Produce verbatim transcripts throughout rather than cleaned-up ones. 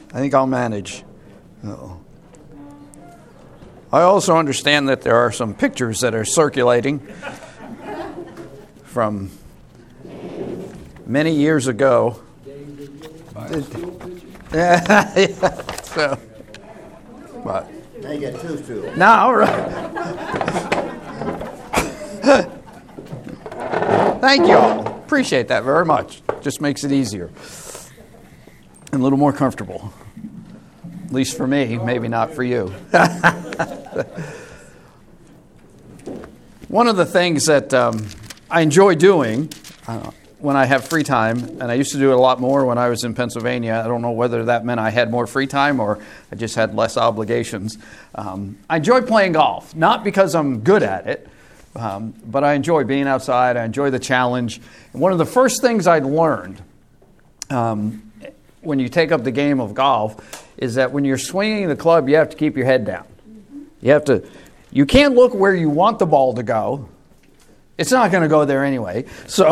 I think I'll manage. Uh-oh. I also understand that there are some pictures that are circulating from many years ago. Yeah, yeah. So, what? Now you got two stools. No, all right. Thank you all. Appreciate that very much. Just makes it easier and a little more comfortable. At least for me, maybe not for you. One of the things that um, I enjoy doing uh, when I have free time, and I used to do it a lot more when I was in Pennsylvania. I don't know whether that meant I had more free time or I just had less obligations. Um, I enjoy playing golf, not because I'm good at it, um, but I enjoy being outside. I enjoy the challenge. And one of the first things I learned um, when you take up the game of golf is that when you're swinging the club, you have to keep your head down. You have to. You can't look where you want the ball to go. It's not going to go there anyway. So,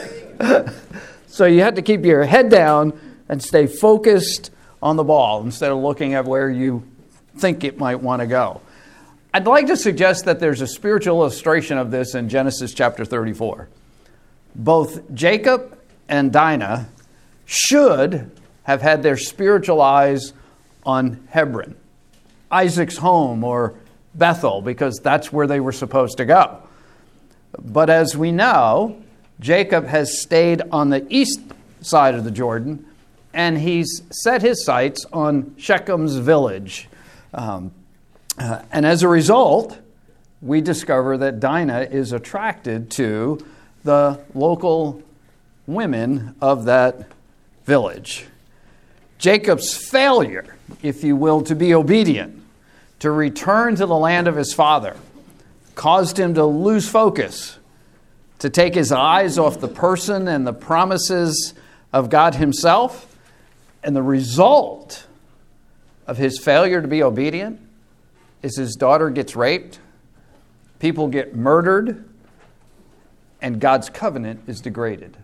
so you have to keep your head down and stay focused on the ball instead of looking at where you think it might want to go. I'd like to suggest that there's a spiritual illustration of this in Genesis chapter thirty-four. Both Jacob and Dinah should have had their spiritual eyes on Hebron, Isaac's home, or Bethel, because that's where they were supposed to go. But as we know, Jacob has stayed on the east side of the Jordan, and he's set his sights on Shechem's village. Um, uh, and as a result, we discover that Dinah is attracted to the local women of that village. Jacob's failure, if you will, to be obedient, to return to the land of his father, caused him to lose focus, to take his eyes off the person and the promises of God himself. And the result of his failure to be obedient is his daughter gets raped, people get murdered, and God's covenant is degraded.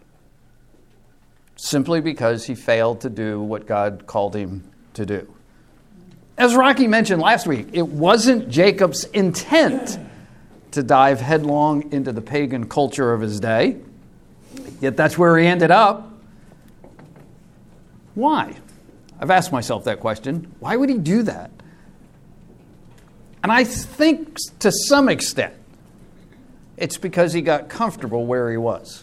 Simply because he failed to do what God called him to do. As Rocky mentioned last week, it wasn't Jacob's intent to dive headlong into the pagan culture of his day. Yet that's where he ended up. Why? I've asked myself that question. Why would he do that? And I think to some extent, it's because he got comfortable where he was.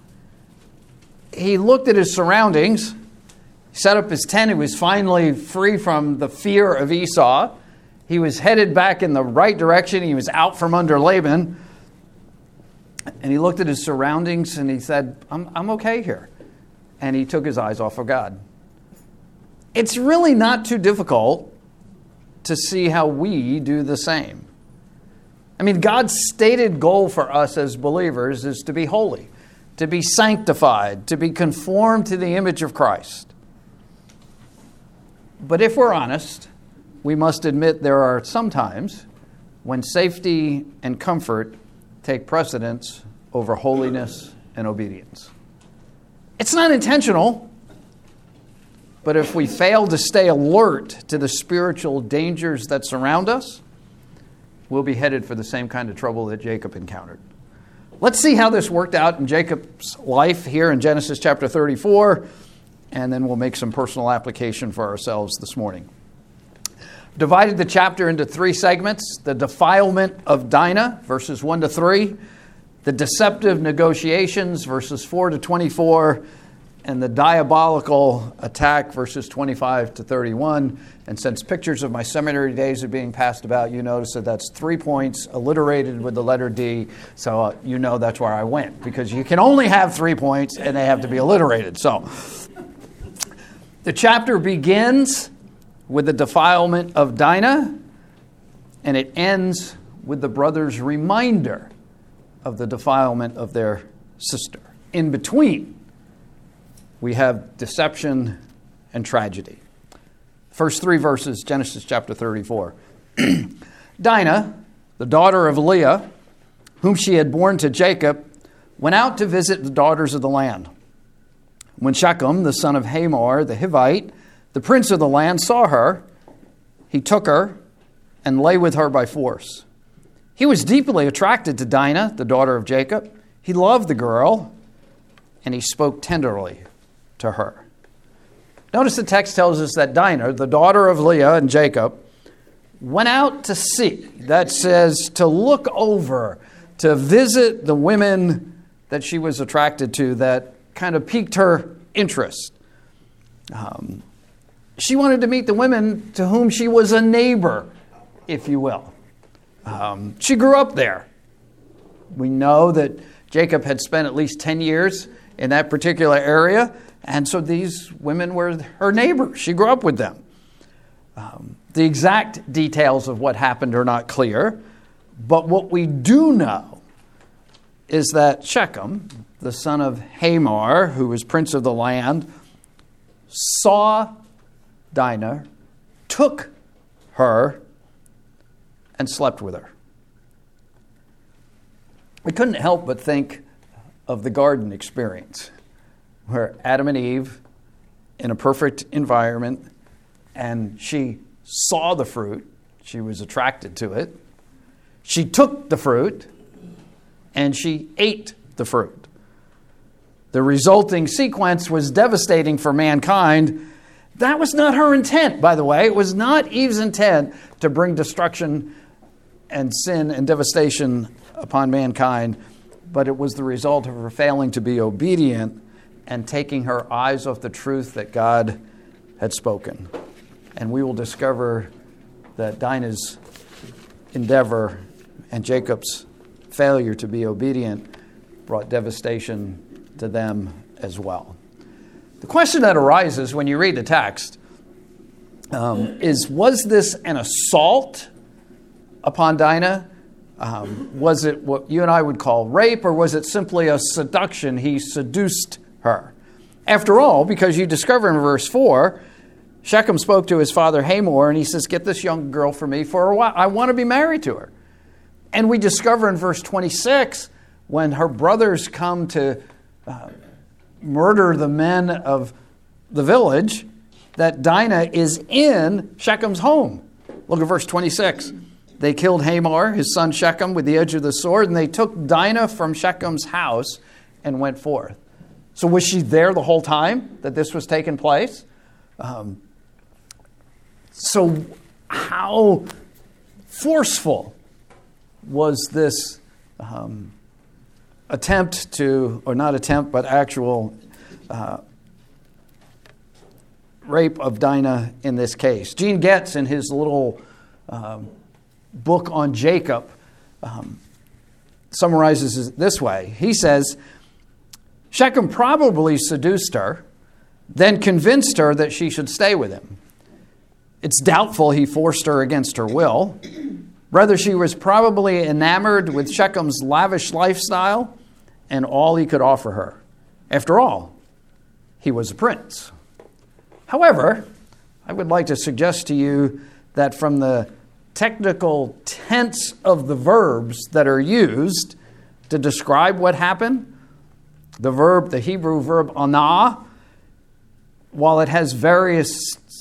He looked at his surroundings, set up his tent. He was finally free from the fear of Esau. He was headed back in the right direction. He was out from under Laban. And he looked at his surroundings and he said, I'm, I'm okay here. And he took his eyes off of God. It's really not too difficult to see how we do the same. I mean, God's stated goal for us as believers is to be holy, to be sanctified, to be conformed to the image of Christ. But if we're honest, we must admit there are some times when safety and comfort take precedence over holiness and obedience. It's not intentional, but if we fail to stay alert to the spiritual dangers that surround us, we'll be headed for the same kind of trouble that Jacob encountered. Let's see how this worked out in Jacob's life here in Genesis chapter thirty-four, and then we'll make some personal application for ourselves this morning. Divided the chapter into three segments: the defilement of Dinah, verses one to three, the deceptive negotiations, verses four to twenty-four, and the diabolical attack, verses twenty-five to thirty-one. And since pictures of my seminary days are being passed about, you notice that that's three points alliterated with the letter D, so uh, you know that's where I went, because you can only have three points and they have to be alliterated. So the chapter begins with the defilement of Dinah, and it ends with the brothers' reminder of the defilement of their sister. In between, we have deception and tragedy. First three verses, Genesis chapter thirty-four. Dinah, the daughter of Leah, whom she had borne to Jacob, went out to visit the daughters of the land. When Shechem, the son of Hamor, the Hivite, The prince of the land saw her. He took her and lay with her by force. He was deeply attracted to Dinah, the daughter of Jacob. He loved the girl, and he spoke tenderly to her. Notice the text tells us that Dinah, the daughter of Leah and Jacob, went out to see. That says to look over, to visit the women that she was attracted to that kind of piqued her interest. Um, she wanted to meet the women to whom she was a neighbor, if you will. Um, she grew up there. We know that Jacob had spent at least ten years in that particular area, and so these women were her neighbors. She grew up with them. Um, the exact details of what happened are not clear, but what we do know is that Shechem, the son of Hamor, who was prince of the land, saw Dinah, took her, and slept with her. I couldn't help but think of the garden experience, where Adam and Eve, in a perfect environment, and she saw the fruit, she was attracted to it, she took the fruit, and she ate the fruit. The resulting sequence was devastating for mankind. That was not her intent, by the way. It was not Eve's intent to bring destruction and sin and devastation upon mankind, but it was the result of her failing to be obedient and taking her eyes off the truth that God had spoken. And we will discover that Dinah's endeavor and Jacob's failure to be obedient brought devastation to them as well. The question that arises when you read the text um, is, was this an assault upon Dinah? Um, was it what you and I would call rape, or was it simply a seduction? He seduced her. After all, because you discover in verse four, Shechem spoke to his father Hamor, and he says, get this young girl for me for a while. I want to be married to her. And we discover in verse twenty-six, when her brothers come to uh, murder the men of the village, that Dinah is in Shechem's home. Look at verse twenty-six. They killed Hamor, his son Shechem, with the edge of the sword, and they took Dinah from Shechem's house and went forth. So was she there the whole time that this was taking place? Um, so how forceful was this um, attempt to, or not attempt, but actual uh, rape of Dinah in this case? Gene Getz, in his little um, book on Jacob, um, summarizes it this way. He says, Shechem probably seduced her, then convinced her that she should stay with him. It's doubtful he forced her against her will. Rather, she was probably enamored with Shechem's lavish lifestyle and all he could offer her. After all, he was a prince. However, I would like to suggest to you that from the technical tense of the verbs that are used to describe what happened, the verb, the Hebrew verb anah, while it has various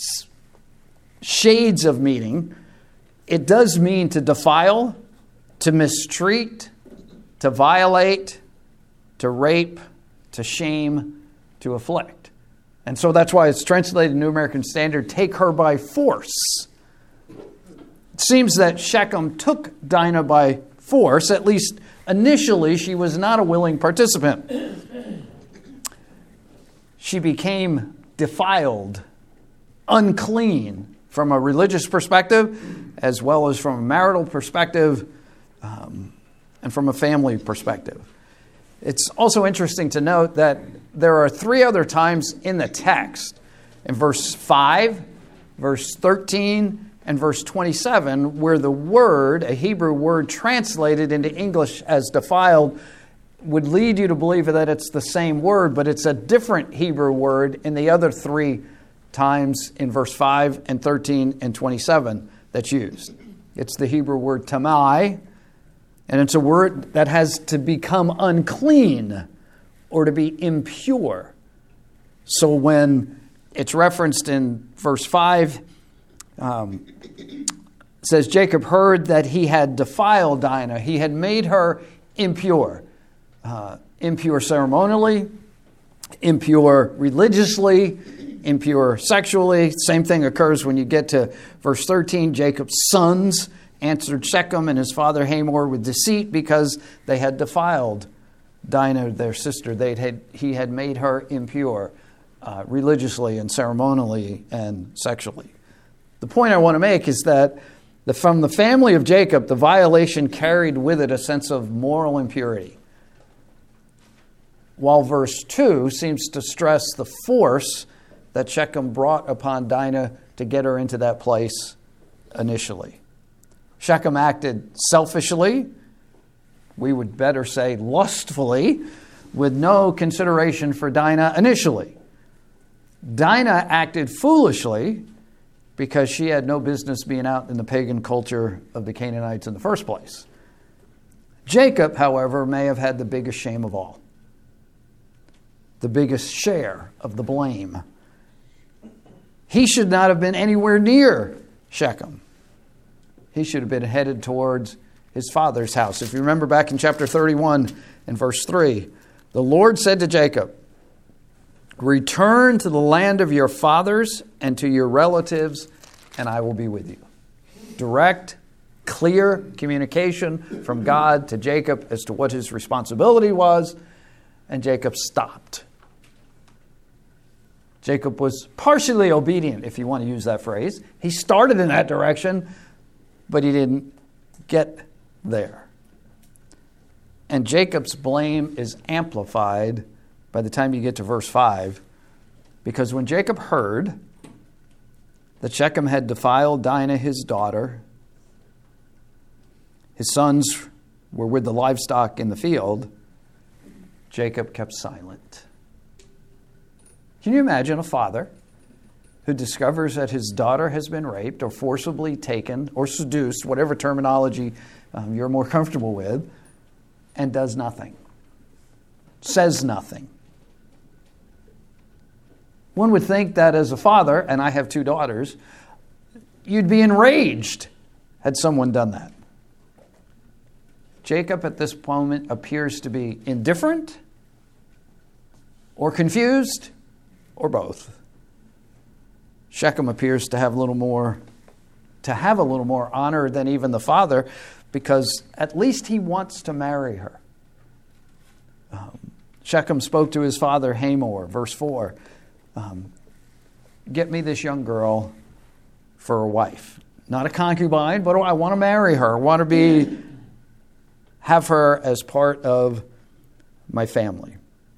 shades of meaning, it does mean to defile, to mistreat, to violate, to rape, to shame, to afflict. And so that's why it's translated in New American Standard, take her by force. It seems that Shechem took Dinah by force. At least initially, she was not a willing participant. She became defiled, unclean from a religious perspective, as well as from a marital perspective, um, and from a family perspective. It's also interesting to note that there are three other times in the text, in verse five, verse thirteen, and verse twenty-seven, where the word, a Hebrew word translated into English as defiled, would lead you to believe that it's the same word, but it's a different Hebrew word in the other three times in verse five and thirteen and twenty-seven that's used. It's the Hebrew word tamai, and it's a word that has to become unclean or to be impure. So when it's referenced in verse five. Um, it says, Jacob heard that he had defiled Dinah. He had made her impure. Uh, impure ceremonially, impure religiously, impure sexually. Same thing occurs when you get to verse thirteen. Jacob's sons answered Shechem and his father Hamor with deceit because they had defiled Dinah, their sister. They had, he had made her impure uh, religiously and ceremonially and sexually. The point I want to make is that the, from the family of Jacob, the violation carried with it a sense of moral impurity. While verse two seems to stress the force that Shechem brought upon Dinah to get her into that place initially. Shechem acted selfishly, we would better say lustfully, with no consideration for Dinah initially. Dinah acted foolishly because she had no business being out in the pagan culture of the Canaanites in the first place. Jacob, however, may have had the biggest shame of all, the biggest share of the blame. He should not have been anywhere near Shechem. He should have been headed towards his father's house. If you remember back in chapter thirty-one and verse three, the Lord said to Jacob, return to the land of your fathers and to your relatives, and I will be with you. Direct, clear communication from God to Jacob as to what his responsibility was, and Jacob stopped. Jacob was partially obedient, if you want to use that phrase. He started in that direction, but he didn't get there. And Jacob's blame is amplified by the time you get to verse five, because when Jacob heard that Shechem had defiled Dinah, his daughter, his sons were with the livestock in the field, Jacob kept silent. Can you imagine a father who discovers that his daughter has been raped or forcibly taken or seduced, whatever terminology um, you're more comfortable with, and does nothing, says nothing? One would think that as a father, and I have two daughters, you'd be enraged had someone done that. Jacob at this moment appears to be indifferent or confused or both. Shechem appears to have a little more, to have a little more honor than even the father, because at least he wants to marry her. Um, Shechem spoke to his father Hamor, verse four, um, get me this young girl for a wife. Not a concubine, but I want to marry her. I want to be, have her as part of my family.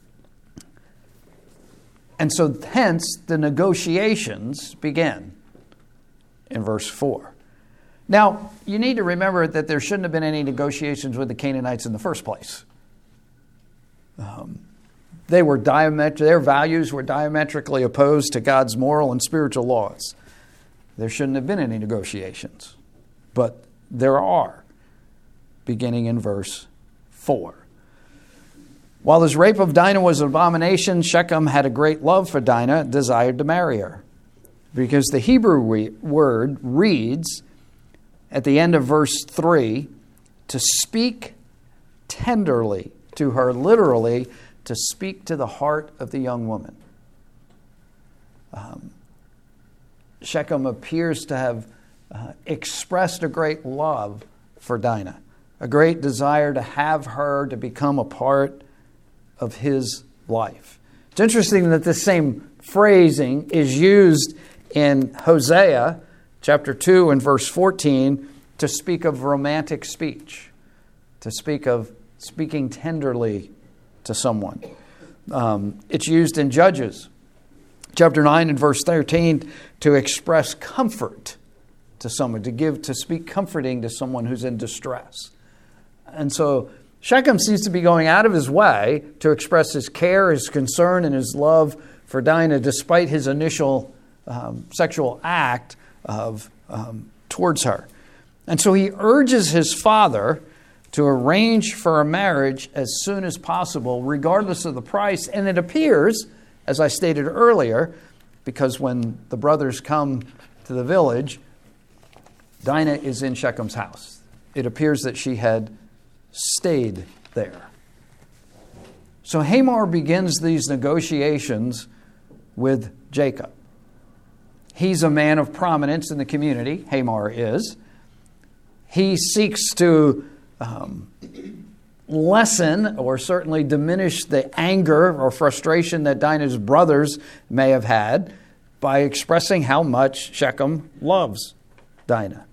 And so hence the negotiations began in verse four. Now, you need to remember that there shouldn't have been any negotiations with the Canaanites in the first place. Um, they were diamet- their values were diametrically opposed to God's moral and spiritual laws. There shouldn't have been any negotiations. But there are, beginning in verse four. While his rape of Dinah was an abomination, Shechem had a great love for Dinah, desired to marry her. Because the Hebrew re- word reads at the end of verse three, to speak tenderly to her, literally, to speak to the heart of the young woman. Um, Shechem appears to have uh, expressed a great love for Dinah, a great desire to have her to become a part of his life. It's interesting that this same phrasing is used in Hosea chapter two and verse fourteen to speak of romantic speech, to speak of speaking tenderly to someone. Um, it's used in Judges chapter nine and verse thirteen to express comfort to someone, to give, to speak comforting to someone who's in distress. And so Shechem seems to be going out of his way to express his care, his concern, and his love for Dinah, despite his initial um, sexual act of um, towards her. And so he urges his father to arrange for a marriage as soon as possible, regardless of the price. And it appears, as I stated earlier, because when the brothers come to the village, Dinah is in Shechem's house. It appears that she had stayed there. So Hamor begins these negotiations with Jacob. He's a man of prominence in the community, Hamor is. He seeks to um, lessen or certainly diminish the anger or frustration that Dinah's brothers may have had by expressing how much Shechem loves Dinah.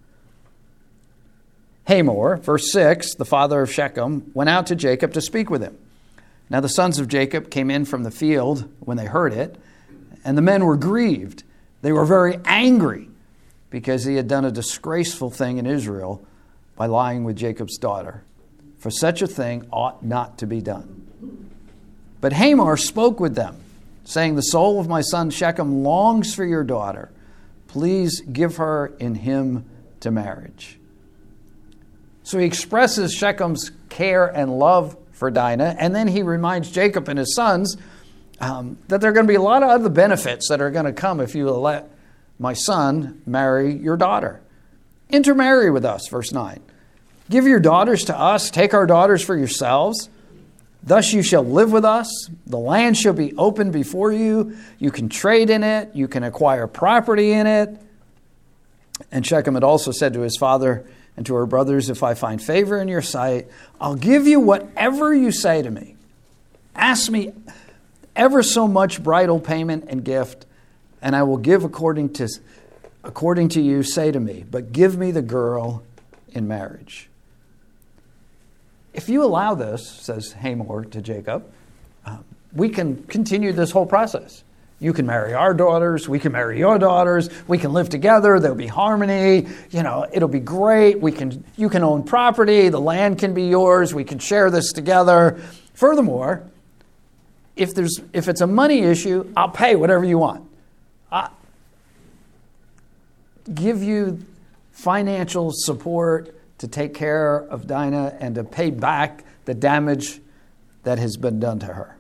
Hamor, verse six, the father of Shechem, went out to Jacob to speak with him. Now the sons of Jacob came in from the field when they heard it, and the men were grieved. They were very angry because he had done a disgraceful thing in Israel by lying with Jacob's daughter. For such a thing ought not to be done. But Hamor spoke with them, saying, the soul of my son Shechem longs for your daughter. Please give her in him to marriage. So he expresses Shechem's care and love for Dinah, and then he reminds Jacob and his sons um, that there are going to be a lot of other benefits that are going to come if you let my son marry your daughter. Intermarry with us, verse nine. Give your daughters to us, take our daughters for yourselves. Thus you shall live with us. The land shall be open before you. You can trade in it. You can acquire property in it. And Shechem had also said to his father and to her brothers, if I find favor in your sight, I'll give you whatever you say to me. Ask me ever so much bridal payment and gift, and I will give according to, according to you, say to me, but give me the girl in marriage. If you allow this, says Hamor to Jacob, um, we can continue this whole process. You can marry our daughters. We can marry your daughters. We can live together. There'll be harmony. You know, it'll be great. We can, you can own property. The land can be yours. We can share this together. Furthermore, if there's, if it's a money issue, I'll pay whatever you want. I'll give you financial support to take care of Dinah and to pay back the damage that has been done to her.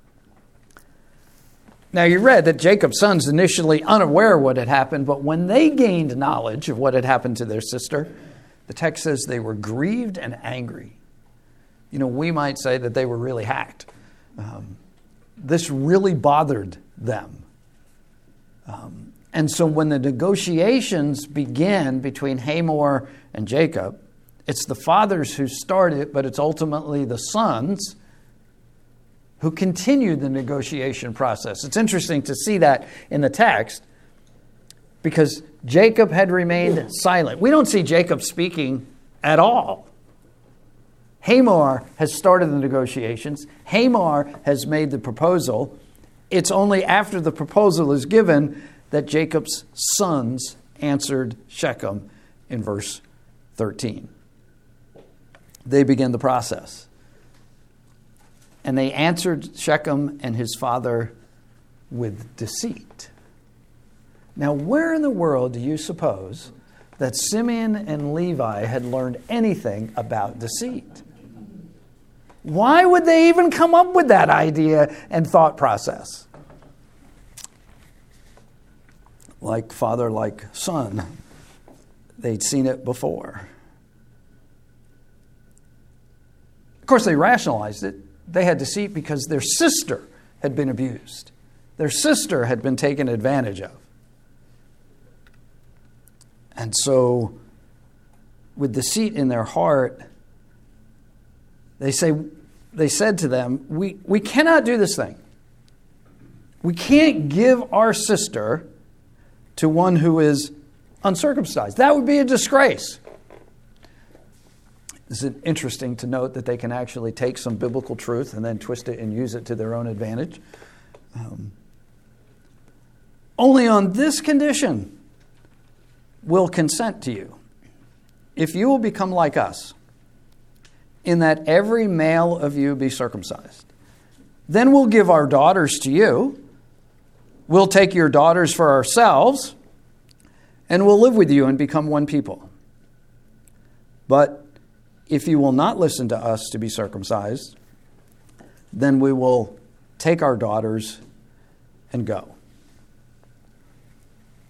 Now, you read that Jacob's sons initially unaware of what had happened, but when they gained knowledge of what had happened to their sister, the text says they were grieved and angry. You know, we might say that they were really hacked. Um, this really bothered them. Um, and so when the negotiations began between Hamor and Jacob, it's the fathers who start it, but it's ultimately the sons who continued the negotiation process. It's interesting to see that in the text because Jacob had remained silent. We don't see Jacob speaking at all. Hamor has started the negotiations. Hamor has made the proposal. It's only after the proposal is given that Jacob's sons answered Shechem in verse thirteen. They begin the process. And they answered Shechem and his father with deceit. Now, where in the world do you suppose that Simeon and Levi had learned anything about deceit? Why would they even come up with that idea and thought process? Like father, like son, they'd seen it before. Of course, they rationalized it. They had deceit because their sister had been abused. Their sister had been taken advantage of. And so, with deceit in their heart, they say, they said to them, we, we cannot do this thing. We can't give our sister to one who is uncircumcised. That would be a disgrace. Is it interesting to note that they can actually take some biblical truth and then twist it and use it to their own advantage? Um, only on this condition will consent to you. If you will become like us, in that every male of you be circumcised, then we'll give our daughters to you. We'll take your daughters for ourselves, and we'll live with you and become one people. But if you will not listen to us to be circumcised, then we will take our daughters and go.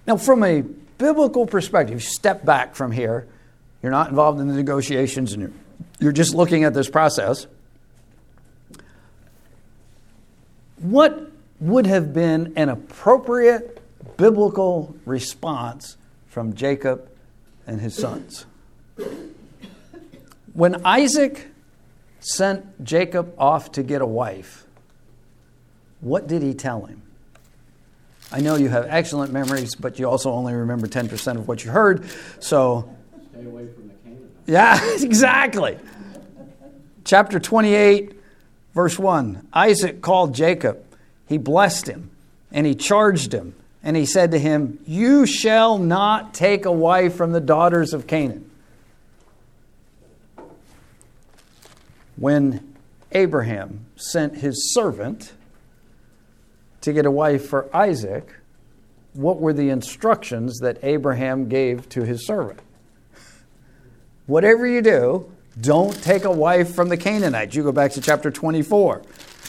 Now, from a biblical perspective, step back from here. You're not involved in the negotiations, and you're, you're just looking at this process. What would have been an appropriate biblical response from Jacob and his sons? When Isaac sent Jacob off to get a wife, what did he tell him? I know you have excellent memories, but you also only remember ten percent of what you heard. So, stay away from the Canaanites. Yeah, exactly. Chapter twenty-eight, verse one. Isaac called Jacob. He blessed him, and he charged him. And he said to him, "You shall not take a wife from the daughters of Canaan." When Abraham sent his servant to get a wife for Isaac, what were the instructions that Abraham gave to his servant? Whatever you do, don't take a wife from the Canaanites. You go back to chapter twenty-four.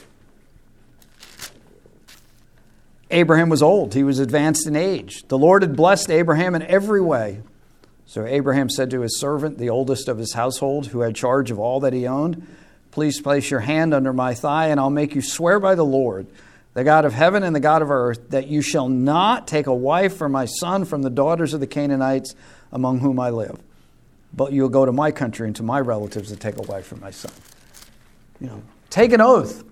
Abraham was old. He was advanced in age. The Lord had blessed Abraham in every way. So Abraham said to his servant, the oldest of his household, who had charge of all that he owned, "Please place your hand under my thigh, and I'll make you swear by the Lord, the God of heaven and the God of earth, that you shall not take a wife for my son from the daughters of the Canaanites among whom I live. But you'll go to my country and to my relatives to take a wife for my son." You know, take an oath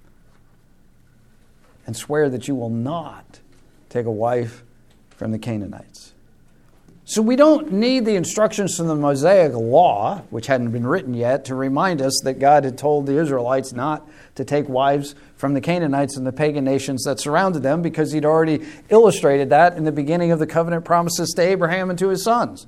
and swear that you will not take a wife from the Canaanites. So we don't need the instructions from the Mosaic Law, which hadn't been written yet, to remind us that God had told the Israelites not to take wives from the Canaanites and the pagan nations that surrounded them, because he'd already illustrated that in the beginning of the covenant promises to Abraham and to his sons.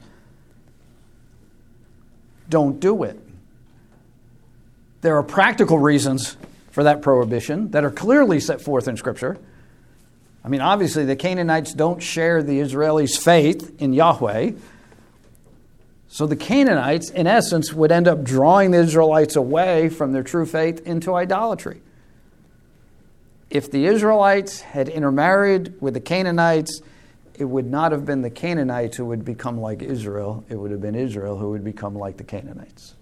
Don't do it. There are practical reasons for that prohibition that are clearly set forth in Scripture. I mean, obviously, the Canaanites don't share the Israelis' faith in Yahweh. So the Canaanites, in essence, would end up drawing the Israelites away from their true faith into idolatry. If the Israelites had intermarried with the Canaanites, it would not have been the Canaanites who would become like Israel. It would have been Israel who would become like the Canaanites.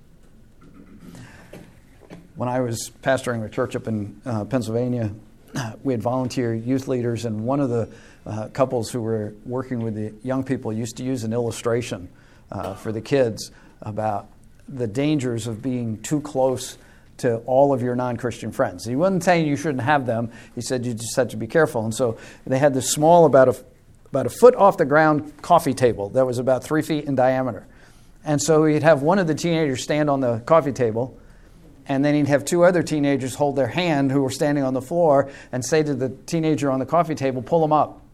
When I was pastoring a church up in uh, Pennsylvania, we had volunteer youth leaders, and one of the uh, couples who were working with the young people used to use an illustration uh, for the kids about the dangers of being too close to all of your non-Christian friends. He wasn't saying you shouldn't have them. He said you just had to be careful. And so they had this small, about a, about a foot off the ground coffee table that was about three feet in diameter. And so he'd have one of the teenagers stand on the coffee table, and then he'd have two other teenagers hold their hand who were standing on the floor and say to the teenager on the coffee table, "Pull them up."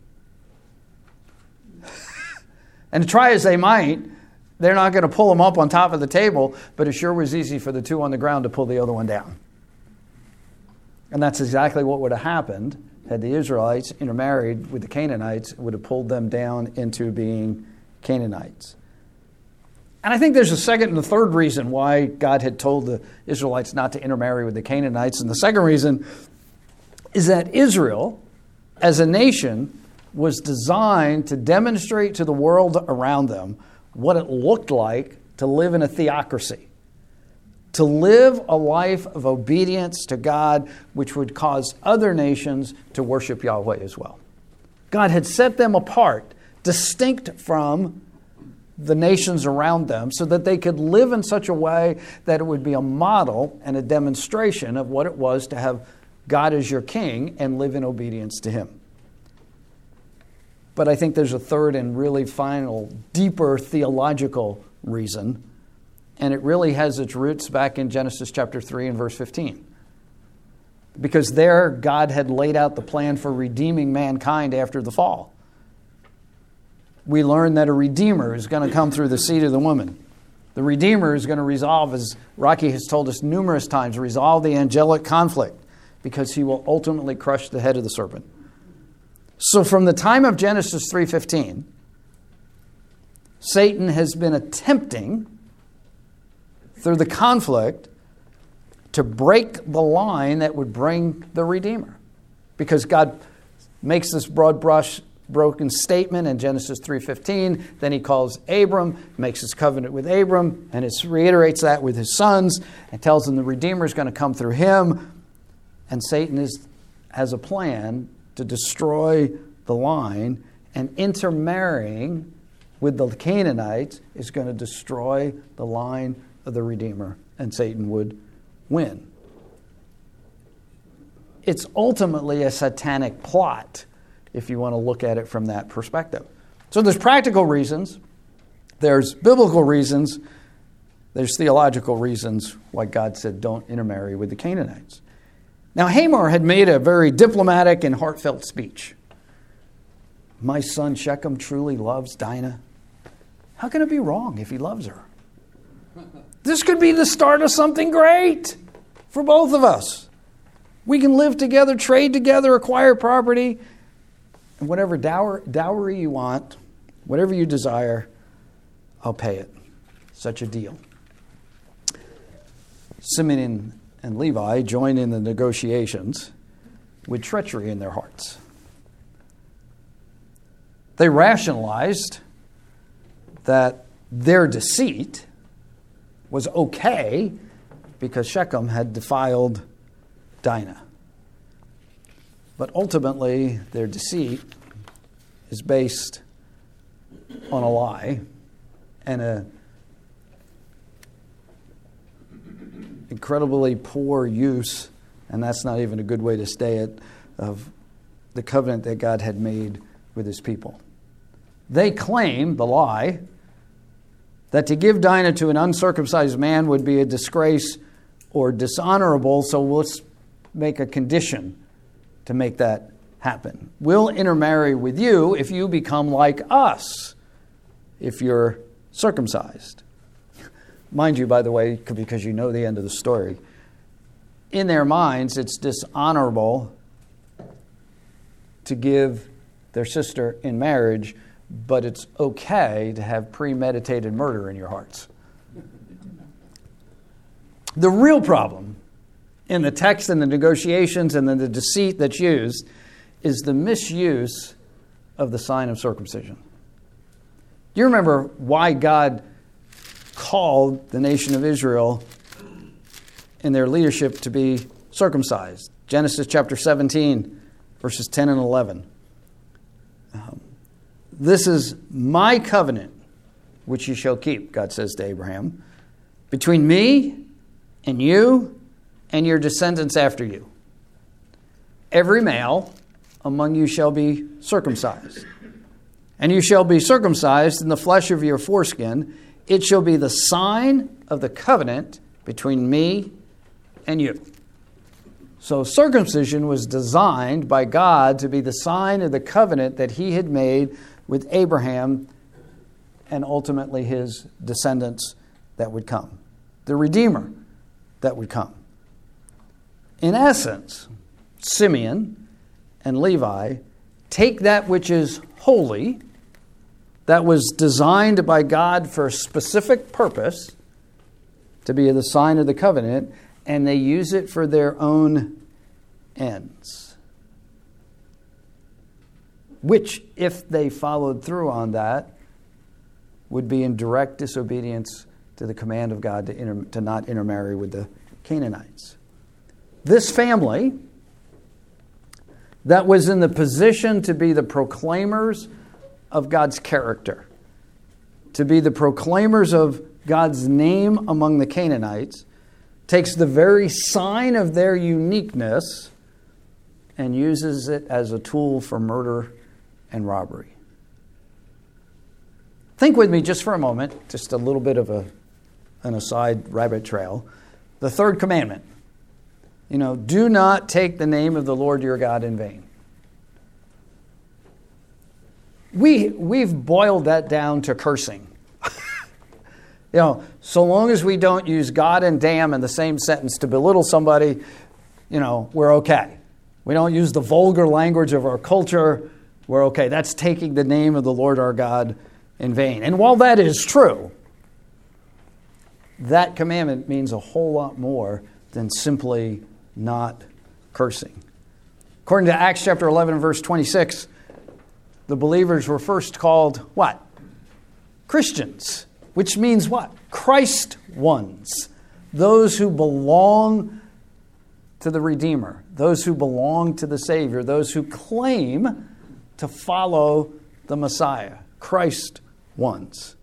And try as they might, they're not going to pull them up on top of the table, but it sure was easy for the two on the ground to pull the other one down. And that's exactly what would have happened had the Israelites intermarried with the Canaanites. It would have pulled them down into being Canaanites. And I think there's a second and a third reason why God had told the Israelites not to intermarry with the Canaanites. And the second reason is that Israel, as a nation, was designed to demonstrate to the world around them what it looked like to live in a theocracy, to live a life of obedience to God, which would cause other nations to worship Yahweh as well. God had set them apart, distinct from the nations around them, so that they could live in such a way that it would be a model and a demonstration of what it was to have God as your king and live in obedience to him. But I think there's a third and really final, deeper theological reason, and it really has its roots back in Genesis chapter three and verse fifteen. Because there, God had laid out the plan for redeeming mankind after the fall. We learn that a Redeemer is going to come through the seed of the woman. The Redeemer is going to resolve, as Rocky has told us numerous times, resolve the angelic conflict, because he will ultimately crush the head of the serpent. So from the time of Genesis three fifteen, Satan has been attempting, through the conflict, to break the line that would bring the Redeemer. Because God makes this broad brush broken statement in Genesis three fifteen. Then he calls Abram, makes his covenant with Abram, and it reiterates that with his sons, and tells them the Redeemer is going to come through him. And Satan is, has a plan to destroy the line, and intermarrying with the Canaanites is going to destroy the line of the Redeemer, and Satan would win. It's ultimately a satanic plot, if you want to look at it from that perspective. So there's practical reasons, there's biblical reasons, there's theological reasons why God said don't intermarry with the Canaanites. Now Hamor had made a very diplomatic and heartfelt speech. My son Shechem truly loves Dinah. How can it be wrong if he loves her? This could be the start of something great for both of us. We can live together, trade together, acquire property, and whatever dower, dowry you want, whatever you desire, I'll pay it. Such a deal. Simeon and Levi join in the negotiations with treachery in their hearts. They rationalized that their deceit was okay because Shechem had defiled Dinah. But ultimately, their deceit is based on a lie and a incredibly poor use, and that's not even a good way to say it, of the covenant that God had made with his people. They claim, the lie, that to give Dinah to an uncircumcised man would be a disgrace or dishonorable, so let's make a condition to make that happen. We'll intermarry with you if you become like us, if you're circumcised. Mind you, by the way, because you know the end of the story, in their minds it's dishonorable to give their sister in marriage, but it's okay to have premeditated murder in your hearts. The real problem in the text and the negotiations and then the deceit that's used is the misuse of the sign of circumcision. Do you remember why God called the nation of Israel in their leadership to be circumcised? Genesis chapter seventeen, verses ten and eleven. Um, this is my covenant, which you shall keep, God says to Abraham, between me and you and your descendants after you. Every male among you shall be circumcised, and you shall be circumcised in the flesh of your foreskin. It shall be the sign of the covenant between me and you. So circumcision was designed by God to be the sign of the covenant that he had made with Abraham and ultimately his descendants that would come. The Redeemer that would come. In essence, Simeon and Levi take that which is holy, that was designed by God for a specific purpose, to be the sign of the covenant, and they use it for their own ends. Which, if they followed through on that, would be in direct disobedience to the command of God to, inter- to not intermarry with the Canaanites. This family that was in the position to be the proclaimers of God's character, to be the proclaimers of God's name among the Canaanites, takes the very sign of their uniqueness and uses it as a tool for murder and robbery. Think with me just for a moment, just a little bit of a, an aside rabbit trail. The third commandment. You know, do not take the name of the Lord your God in vain. We, we've boiled that down to cursing. You know, so long as we don't use God and damn in the same sentence to belittle somebody, you know, we're okay. We don't use the vulgar language of our culture, we're okay. That's taking the name of the Lord our God in vain. And while that is true, that commandment means a whole lot more than simply not cursing. According to Acts chapter eleven, verse twenty-six, the believers were first called what? Christians, which means what? Christ ones. Those who belong to the Redeemer, those who belong to the Savior, those who claim to follow the Messiah, Christ ones.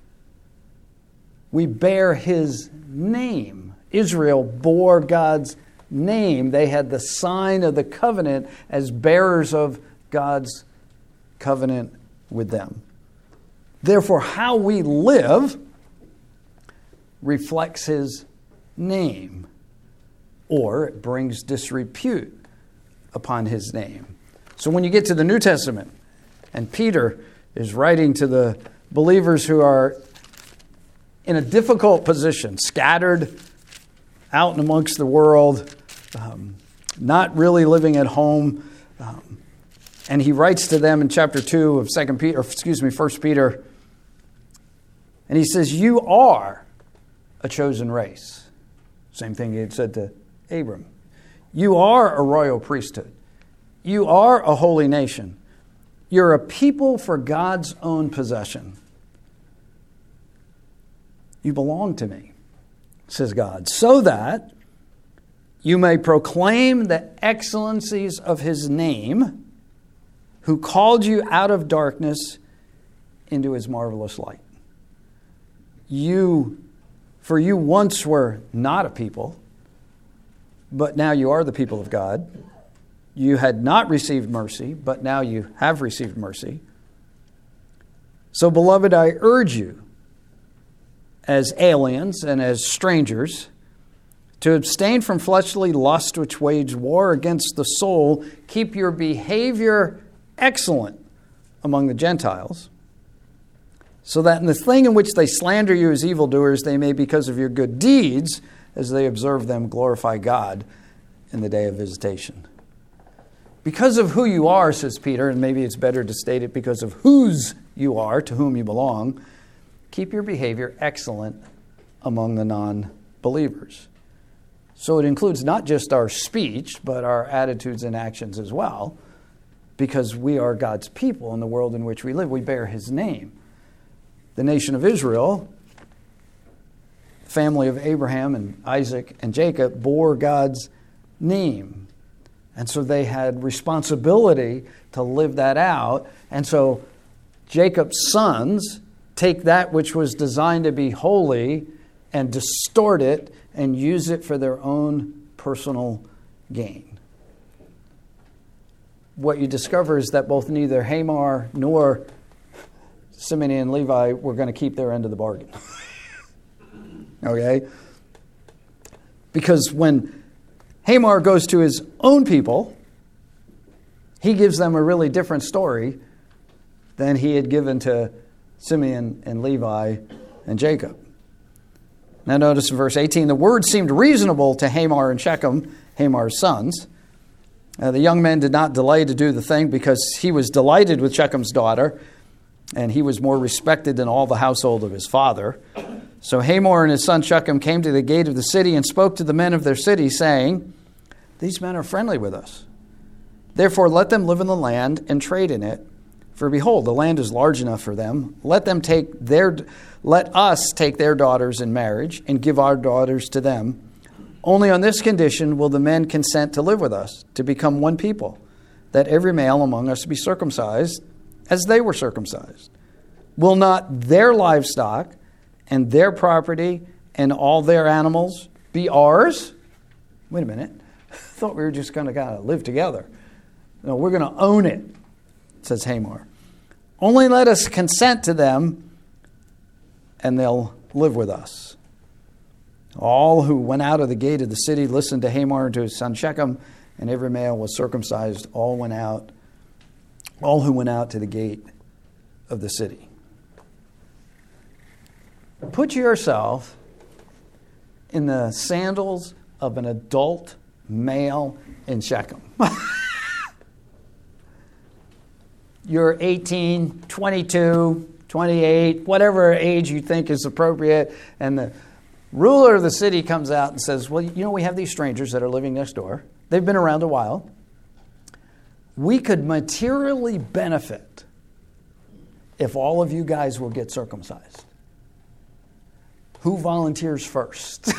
We bear His name. Israel bore God's name. They had the sign of the covenant as bearers of God's covenant with them. Therefore, how we live reflects His name, or it brings disrepute upon His name. So when you get to the New Testament, and Peter is writing to the believers who are in a difficult position, scattered out and amongst the world, um, not really living at home, um, and he writes to them in chapter two of Second Peter, or excuse me, First Peter, and he says, "You are a chosen race." Same thing he had said to Abram. "You are a royal priesthood. You are a holy nation. You're a people for God's own possession. You belong to me," says God, "so that you may proclaim the excellencies of His name, who called you out of darkness into His marvelous light. You, for you once were not a people, but now you are the people of God. You had not received mercy, but now you have received mercy. So, beloved, I urge you, as aliens and as strangers, to abstain from fleshly lust which wage war against the soul. Keep your behavior excellent among the Gentiles, so that in the thing in which they slander you as evildoers, they may, because of your good deeds, as they observe them, glorify God in the day of visitation." Because of who you are, says Peter, and maybe it's better to state it because of whose you are, to whom you belong, keep your behavior excellent among the non-believers. So it includes not just our speech, but our attitudes and actions as well, because we are God's people in the world in which we live. We bear His name. The nation of Israel, family of Abraham and Isaac and Jacob, bore God's name. And so they had responsibility to live that out. And so Jacob's sons take that which was designed to be holy and distort it and use it for their own personal gain. What you discover is that both neither Hamor nor Simeon and Levi were going to keep their end of the bargain. Okay? Because when Hamor goes to his own people, he gives them a really different story than he had given to Simeon and Levi and Jacob. Now notice in verse eighteen, the word seemed reasonable to Hamor and Shechem, Hamor's sons. Uh, the young men did not delay to do the thing because he was delighted with Shechem's daughter, and he was more respected than all the household of his father. So Hamor and his son Shechem came to the gate of the city and spoke to the men of their city, saying, "These men are friendly with us. Therefore let them live in the land and trade in it. For behold, the land is large enough for them. Let them take their, let us take their daughters in marriage and give our daughters to them. Only on this condition will the men consent to live with us, to become one people, that every male among us be circumcised as they were circumcised. Will not their livestock and their property and all their animals be ours?" Wait a minute. I thought we were just going to kind of live together. No, we're going to own it, says Hamor. "Only let us consent to them, and they'll live with us." All who went out of the gate of the city listened to Hamor and to his son Shechem, and every male was circumcised. All went out, all who went out to the gate of the city. Put yourself in the sandals of an adult male in Shechem. You're eighteen, twenty-two, twenty-eight, whatever age you think is appropriate, and the ruler of the city comes out and says, "Well, you know, we have these strangers that are living next door. They've been around a while. We could materially benefit if all of you guys will get circumcised. Who volunteers first?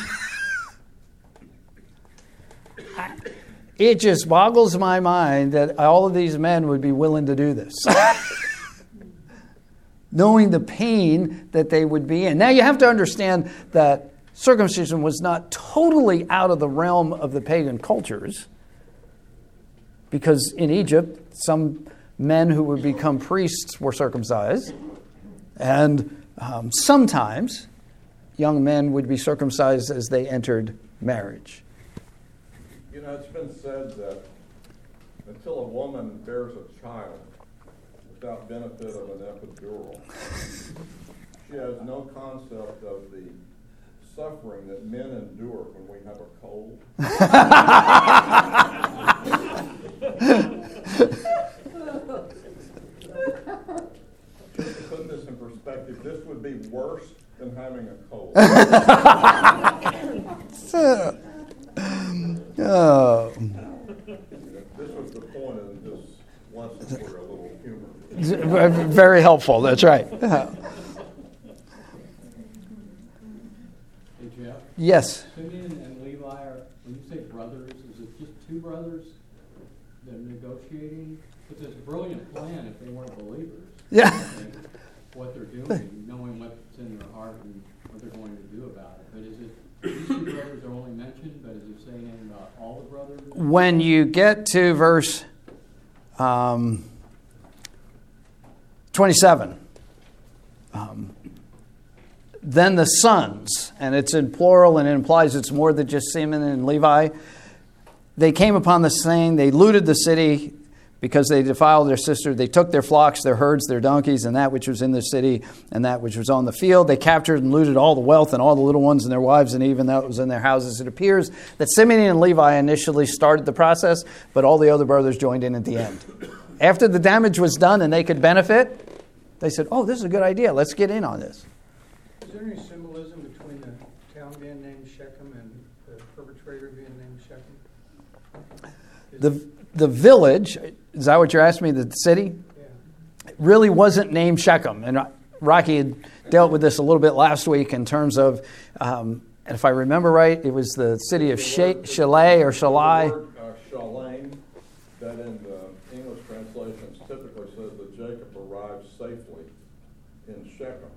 I, it just boggles my mind that all of these men would be willing to do this. Knowing the pain that they would be in. Now you have to understand that circumcision was not totally out of the realm of the pagan cultures, because in Egypt, some men who would become priests were circumcised, and um, sometimes young men would be circumcised as they entered marriage. You know, it's been said that until a woman bears a child without benefit of an epidural, she has no concept of the suffering that men endure when we have a cold. Just to put this in perspective, this would be worse than having a cold. So, oh. This was the point of this lesson for a little humor. Very helpful, that's right. Hey, Jeff? Yes. Simeon and Levi are, when you say brothers, is it just two brothers that are negotiating? It's a brilliant plan if they weren't believers. Yeah. What they're doing, knowing what's in their heart and what they're going to do about it. But is it, these two brothers are only mentioned, but is it saying anything about all the brothers? When you get to verse um, twenty-seven, um, then the sons, and it's in plural and it implies it's more than just Simeon and Levi, they came upon the slain, they looted the city because they defiled their sister. They took their flocks, their herds, their donkeys, and that which was in the city and that which was on the field. They captured and looted all the wealth and all the little ones and their wives and even that was in their houses. It appears that Simeon and Levi initially started the process, but all the other brothers joined in at the end. After the damage was done and they could benefit, they said, oh, this is a good idea. Let's get in on this. Is there any symbolism between the town being named Shechem and the perpetrator being named Shechem? Is The the village, is that what you're asking me, the city? Yeah. Really wasn't named Shechem. And Rocky had dealt with this a little bit last week in terms of, um, and if I remember right, it was the city of Shalai or Shalai. The word uh, Shalem, that in the English translations typically says that Jacob arrived safely in Shechem.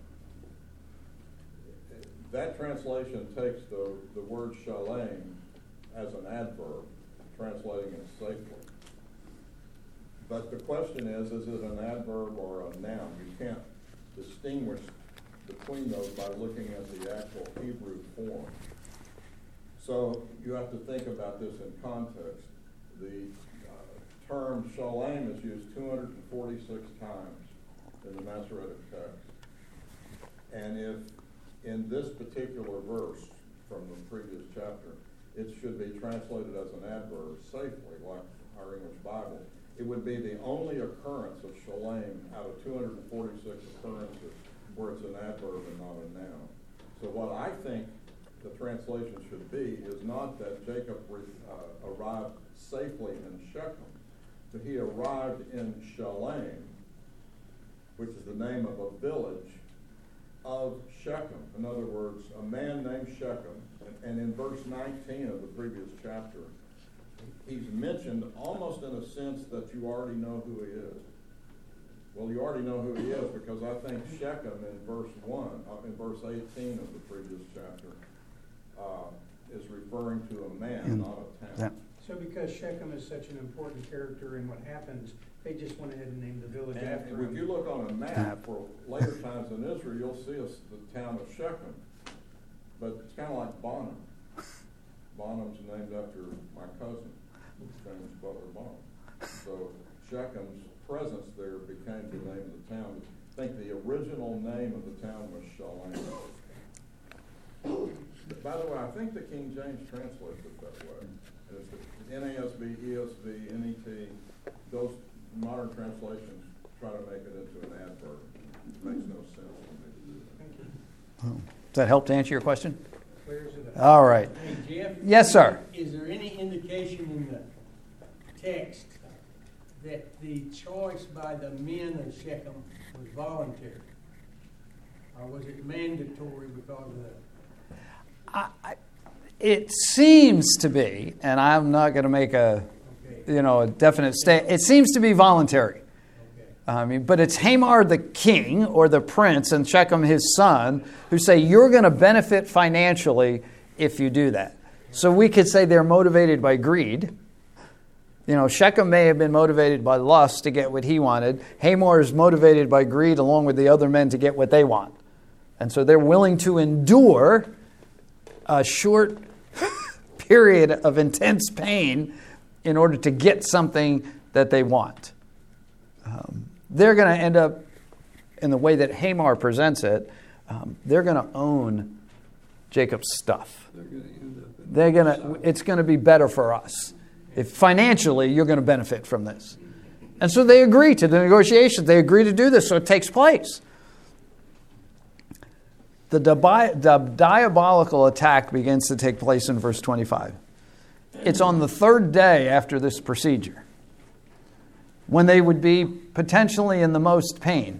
That translation takes the, the word Shalem as an adverb, translating it safely. But the question is, is it an adverb or a noun? You can't distinguish between those by looking at the actual Hebrew form. So you have to think about this in context. The uh, term Shalem is used two hundred forty-six times in the Masoretic text. And if in this particular verse from the previous chapter, it should be translated as an adverb safely, like our English Bible, it would be the only occurrence of Shalem out of two hundred forty-six occurrences where it's an adverb and not a noun. So what I think the translation should be is not that Jacob uh, arrived safely in Shechem, but he arrived in Shalem, which is the name of a village of Shechem. In other words, a man named Shechem, and in verse nineteen of the previous chapter, he's mentioned almost in a sense that you already know who he is. Well, you already know who he is because I think Shechem in verse one, uh, in verse eighteen of the previous chapter, uh, is referring to a man, Mm. not a town. Yeah. So because Shechem is such an important character in what happens, they just went ahead and named the village And after if him. you look on a map for later times in Israel, you'll see us, the town of Shechem. But it's kind of like Bonham. Bonham's named after my cousin, famous Butler Bonham. So Shechem's presence there became the name of the town. I think the original name of the town was Shalem. By the way, I think the King James translates it that way. And it's the N A S B, E S V, N E T, those modern translations try to make it into an adverb. It makes no sense to me to do that. Thank you. Does that help to answer your question? Clears it up. All right. Hey, Jeff? Yes, sir. Is there any indication in the text that the choice by the men of Shechem was voluntary? Or was it mandatory because of that? I, I, it seems to be, and I'm not going to make a, Okay. you know, a definite state. It seems to be voluntary. Okay. I mean, but it's Hamor the king or the prince and Shechem his son who say you're going to benefit financially if you do that. So we could say they're motivated by greed. You know, Shechem may have been motivated by lust to get what he wanted. Hamor is motivated by greed along with the other men to get what they want. And so they're willing to endure a short period of intense pain in order to get something that they want. Um, they're going to end up, in the way that Hamor presents it, um, they're going to own Jacob's stuff. They're going to end up in They're going to. It's going to be better for us. If financially you're going to benefit from this. And so they agree to the negotiations. They agree to do this, so it takes place. The, dibi- the diabolical attack begins to take place in verse twenty-five. It's on the third day after this procedure, when they would be potentially in the most pain,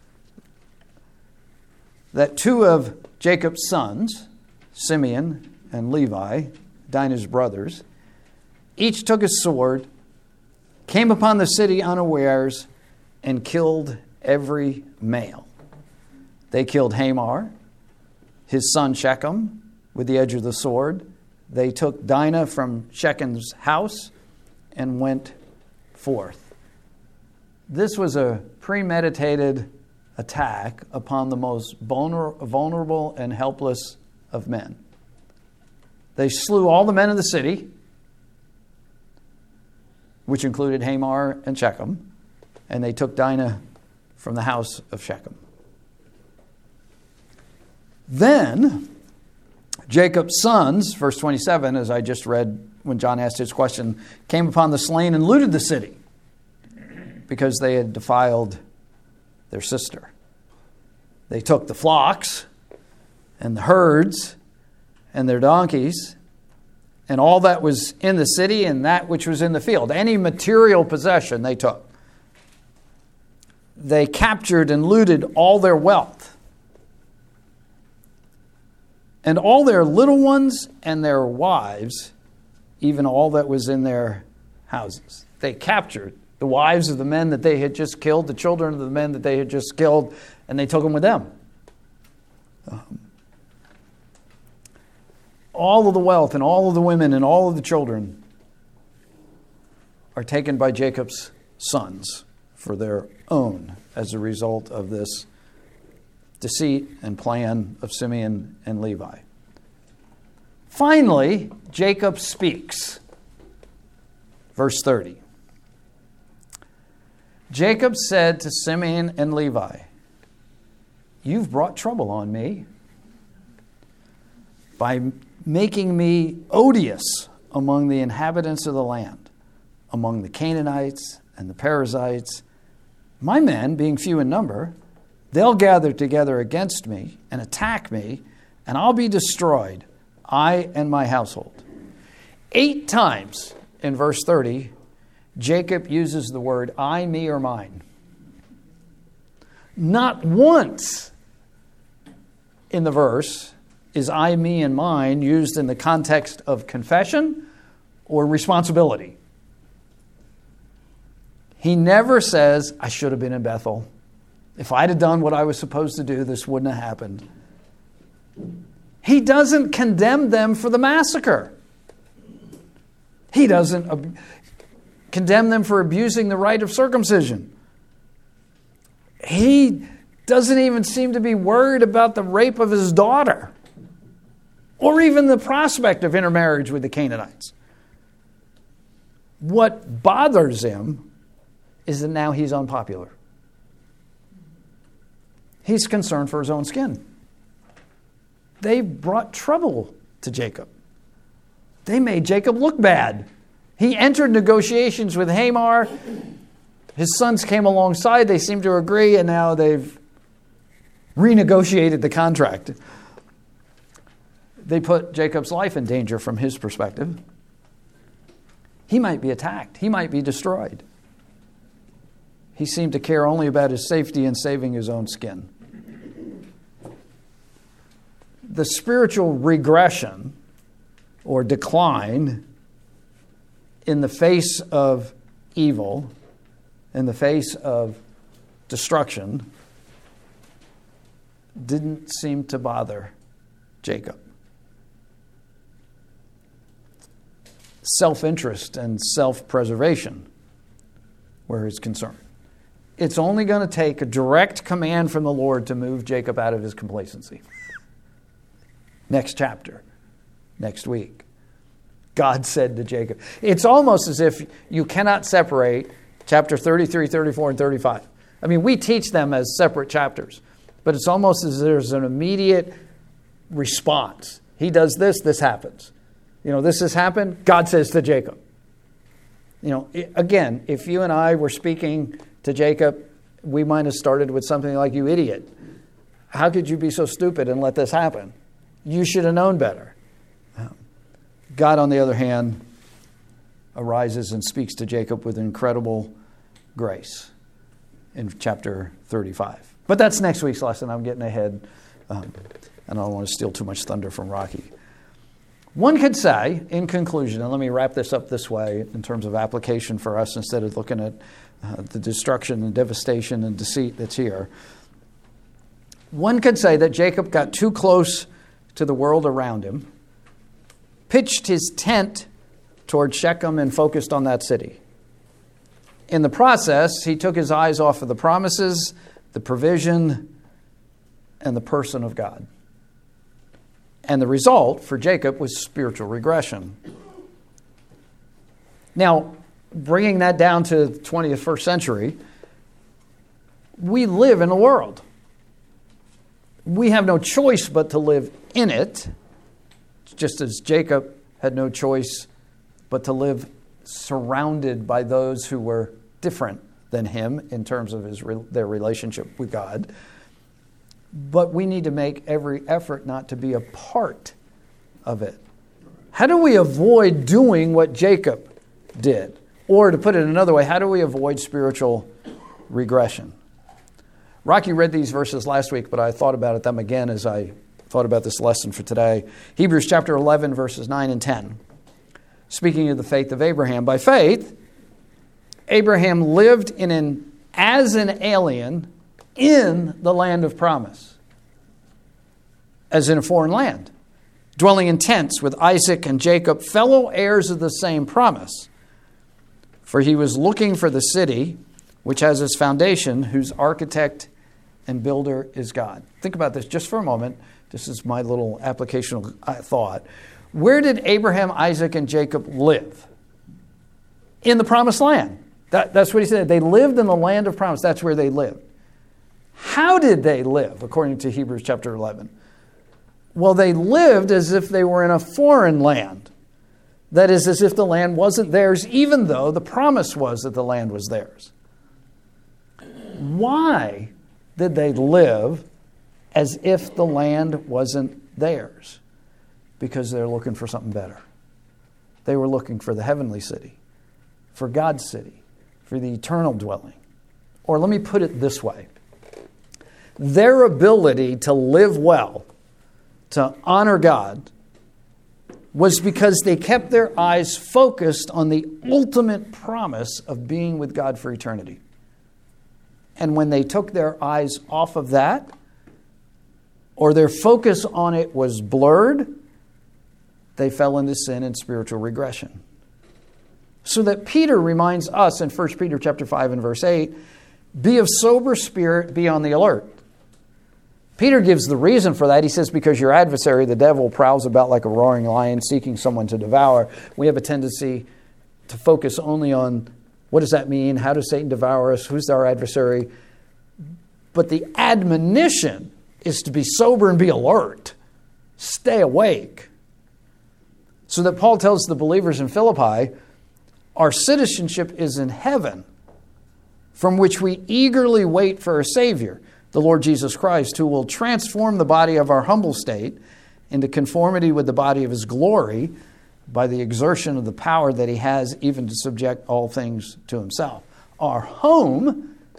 that two of Jacob's sons, Simeon and Levi, Dinah's brothers, each took a sword, came upon the city unawares, and killed every male. They killed Hamor, his son Shechem, with the edge of the sword. They took Dinah from Shechem's house and went forth. This was a premeditated attack upon the most vulnerable and helpless of men. They slew all the men of the city, which included Hamor and Shechem, and they took Dinah from the house of Shechem. Then Jacob's sons, verse twenty-seven, as I just read when John asked his question, came upon the slain and looted the city because they had defiled their sister. They took the flocks and the herds and their donkeys and all that was in the city and that which was in the field. Any material possession they took. They captured and looted all their wealth. And all their little ones and their wives, even all that was in their houses. They captured the wives of the men that they had just killed, the children of the men that they had just killed, and they took them with them. Um, all of the wealth and all of the women and all of the children are taken by Jacob's sons for their own as a result of this deceit and plan of Simeon and Levi. Finally, Jacob speaks. Verse thirty. Jacob said to Simeon and Levi, "You've brought trouble on me by making me odious among the inhabitants of the land, among the Canaanites and the Perizzites. My men, being few in number, they'll gather together against me and attack me, and I'll be destroyed, I and my household." Eight times in verse thirty, Jacob uses the word I, me, or mine. Not once in the verse is I, me, and mine used in the context of confession or responsibility. He never says, I should have been in Bethel. If I'd have done what I was supposed to do, this wouldn't have happened. He doesn't condemn them for the massacre. He doesn't ab- condemn them for abusing the rite of circumcision. He doesn't even seem to be worried about the rape of his daughter or even the prospect of intermarriage with the Canaanites. What bothers him is that now he's unpopular. He's concerned for his own skin. They brought trouble to Jacob. They made Jacob look bad. He entered negotiations with Hamor. His sons came alongside. They seemed to agree, and now they've renegotiated the contract. They put Jacob's life in danger from his perspective. He might be attacked. He might be destroyed. He seemed to care only about his safety and saving his own skin. The spiritual regression or decline in the face of evil, in the face of destruction, didn't seem to bother Jacob. Self-interest and self-preservation were his concern. It's only going to take a direct command from the Lord to move Jacob out of his complacency. Next chapter, next week. God said to Jacob. It's almost as if you cannot separate chapter thirty-three, thirty-four, and thirty-five. I mean, we teach them as separate chapters, but it's almost as if there's an immediate response. He does this, this happens. You know, this has happened, God says to Jacob. You know, again, if you and I were speaking to Jacob, we might have started with something like, you idiot. How could you be so stupid and let this happen? You should have known better. God, on the other hand, arises and speaks to Jacob with incredible grace in chapter thirty-five. But that's next week's lesson. I'm getting ahead, um, and I don't want to steal too much thunder from Rocky. One could say, in conclusion, and let me wrap this up this way in terms of application for us instead of looking at uh, the destruction and devastation and deceit that's here. One could say that Jacob got too close to the world around him, pitched his tent toward Shechem and focused on that city. In the process, he took his eyes off of the promises, the provision, and the person of God. And the result for Jacob was spiritual regression. Now, bringing that down to the twenty-first century, we live in a world. We have no choice but to live in it, just as Jacob had no choice but to live surrounded by those who were different than him in terms of his their relationship with God. But we need to make every effort not to be a part of it. How do we avoid doing what Jacob did? Or to put it another way, how do we avoid spiritual regression? Rocky read these verses last week, but I thought about them again as I thought about this lesson for today. Hebrews chapter eleven, verses nine and ten. Speaking of the faith of Abraham. By faith, Abraham lived in an as an alien in the land of promise, as in a foreign land, dwelling in tents with Isaac and Jacob, fellow heirs of the same promise. For he was looking for the city which has its foundation, whose architect and builder is God. Think about this just for a moment. This is my little applicational thought. Where did Abraham, Isaac, and Jacob live? In the promised land. That, that's what he said. They lived in the land of promise. That's where they lived. How did they live, according to Hebrews chapter eleven? Well, they lived as if they were in a foreign land. That is, as if the land wasn't theirs, even though the promise was that the land was theirs. Why did they live as if the land wasn't theirs? Because they're looking for something better. They were looking for the heavenly city, for God's city, for the eternal dwelling. Or let me put it this way. Their ability to live well, to honor God, was because they kept their eyes focused on the ultimate promise of being with God for eternity. And when they took their eyes off of that, or their focus on it was blurred, they fell into sin and spiritual regression. So that Peter reminds us in First Peter chapter five and verse eight, be of sober spirit, be on the alert. Peter gives the reason for that. He says, because your adversary, the devil, prowls about like a roaring lion seeking someone to devour. We have a tendency to focus only on what does that mean? How does Satan devour us? Who's our adversary? But the admonition is to be sober and be alert. Stay awake. So that Paul tells the believers in Philippi, our citizenship is in heaven, from which we eagerly wait for a Savior, the Lord Jesus Christ, who will transform the body of our humble state into conformity with the body of his glory by the exertion of the power that he has even to subject all things to himself. Our home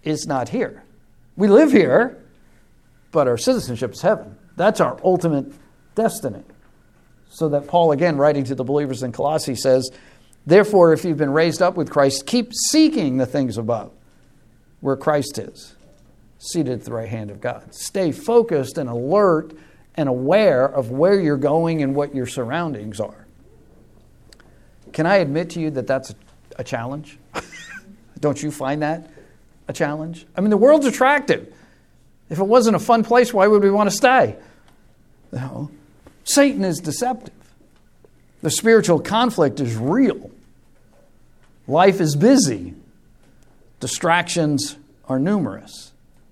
is not here. We live here, but our citizenship is heaven. That's our ultimate destiny. So that Paul, again, writing to the believers in Colossae, says, therefore, if you've been raised up with Christ, keep seeking the things above, where Christ is, seated at the right hand of God. Stay focused and alert and aware of where you're going and what your surroundings are. Can I admit to you that that's a challenge? Don't you find that a challenge? I mean, the world's attractive. If it wasn't a fun place, why would we want to stay? You know, Satan is deceptive. The spiritual conflict is real. Life is busy. Distractions are numerous.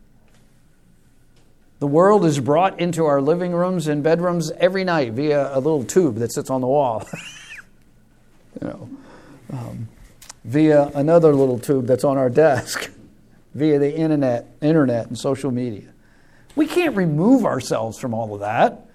The world is brought into our living rooms and bedrooms every night via a little tube that sits on the wall. you know, um, via another little tube that's on our desk, via the internet, internet and social media. We can't remove ourselves from all of that,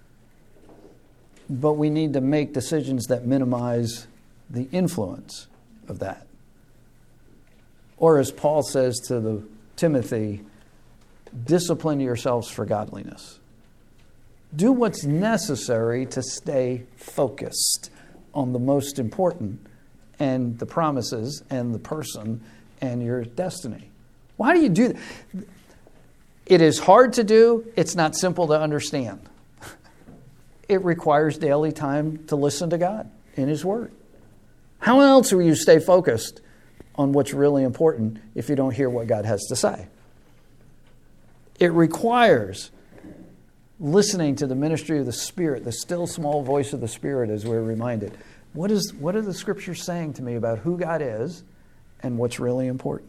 but we need to make decisions that minimize the influence of that. Or as Paul says to the Timothy, discipline yourselves for godliness. Do what's necessary to stay focused on the most important and the promises and the person and your destiny. Why do you do that? It is hard to do. It's not simple to understand. It requires daily time to listen to God in His Word. How else will you stay focused on what's really important if you don't hear what God has to say? It requires listening to the ministry of the Spirit, the still small voice of the Spirit, as we're reminded. What is what are the Scriptures saying to me about who God is and what's really important?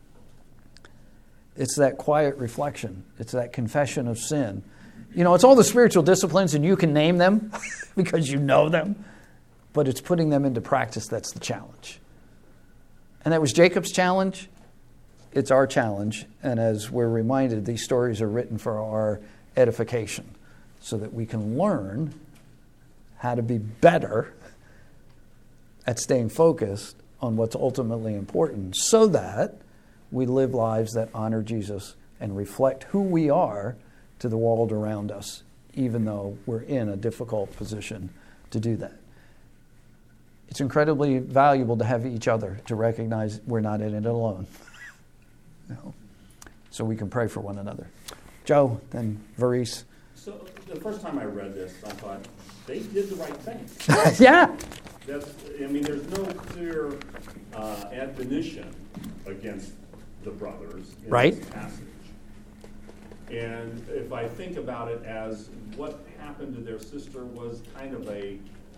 It's that quiet reflection. It's that confession of sin. You know, it's all the spiritual disciplines, and you can name them because you know them, but it's putting them into practice that's the challenge. And that was Jacob's challenge. It's our challenge. And as we're reminded, these stories are written for our edification so that we can learn how to be better at staying focused on what's ultimately important so that we live lives that honor Jesus and reflect who we are to the world around us, even though we're in a difficult position to do that. It's incredibly valuable to have each other to recognize we're not in it alone. you know, so we can pray for one another. Joe, then Varice. So the first time I read this, I thought, they did the right thing. yeah. That's, I mean, there's no clear uh, admonition against the brothers in right. this passage. And if I think about it as what happened to their sister was kind of a